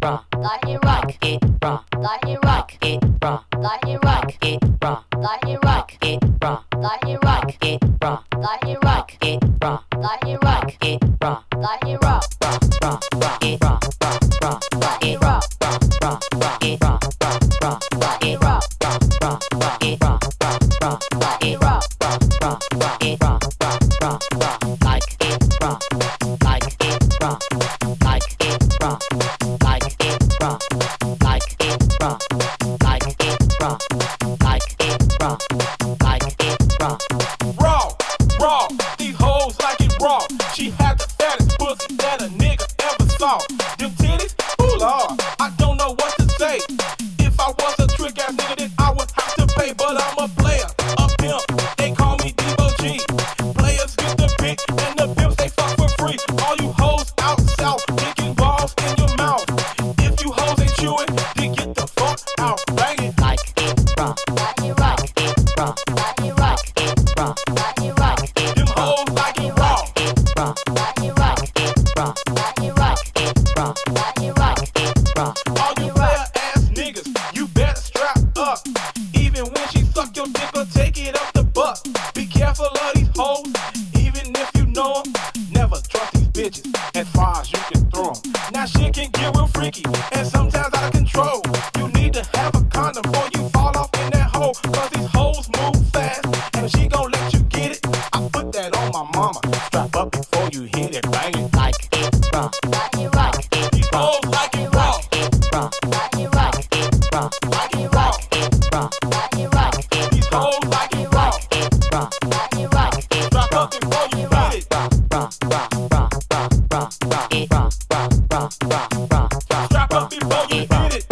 raw, like it rock, it raw, like it rock, it raw, like it rock, it raw, like it rock, it raw, like it rock, it raw, like it rock, it raw, like it rock, it raw, like it rock, raw, raw, it raw, raw, raw, it raw, raw, raw, it raw, raw, raw, it raw, raw, raw, it raw, raw, raw, it raw, raw, raw, it raw, raw, raw, like it raw, like it raw, like it raw, like it raw, like it raw, like it raw, like it raw, like it raw. Raw, raw, these hoes like it raw. She had the fattest pussy that a nigga ever saw. Them titties, ooh lord, I don't know what to say. If I was a trick ass nigga, then I would have to pay. But I'm a player, a pimp, they call me Devo G. Players get the pick, and the pimps they fuck for free. All you hoes out south, kicking balls in your mouth. If you hoes ain't chewing, then get the fuck out, bang it. Like it raw, like it rock, it raw, like it rock, it raw, like it rock, it Them hoes like it raw. it raw, like it rock, it raw, like it rock, it raw, like it rock, it raw. All you player ass niggas, you better strap up. Even when she suck your dick or take it up the butt. Be careful of these hoes, even if you know them. Never trust these bitches as far as you can throw them. Now shit can get real freaky and sometimes out of control. You need to have a condom before you fall off in that hole. Cause these hoes move fast and she gon' let you get it. I put that on my mama. Strap up before you hit it, bang it. Like it raw, like it rock, it These hoes like it raw, it raw, like it rock, it raw, like it raw. it raw, like it rock, it These hoes like it raw. it raw, like it rock, it Strap up before you hit it. raw, raw, raw, raw, raw, raw, it raw, raw, raw, raw, raw, raw. Strap up before you hit it.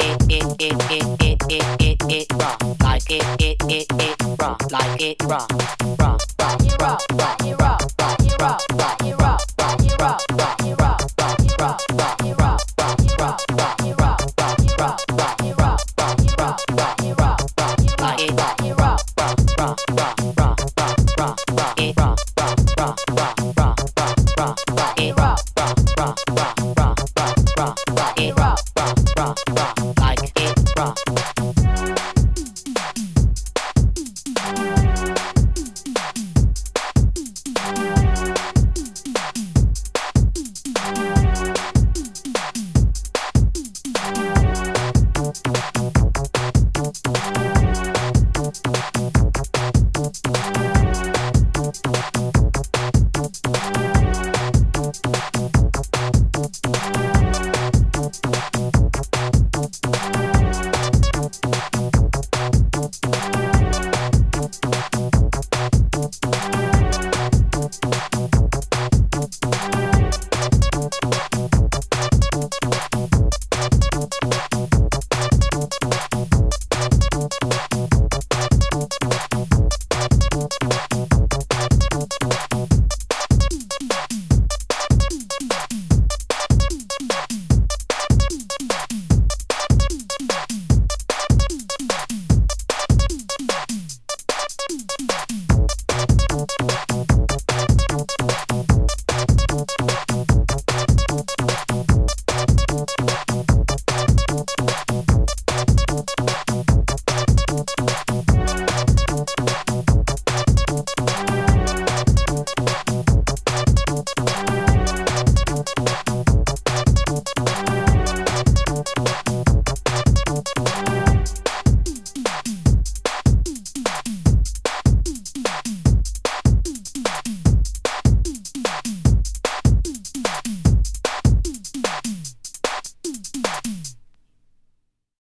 Like it raw.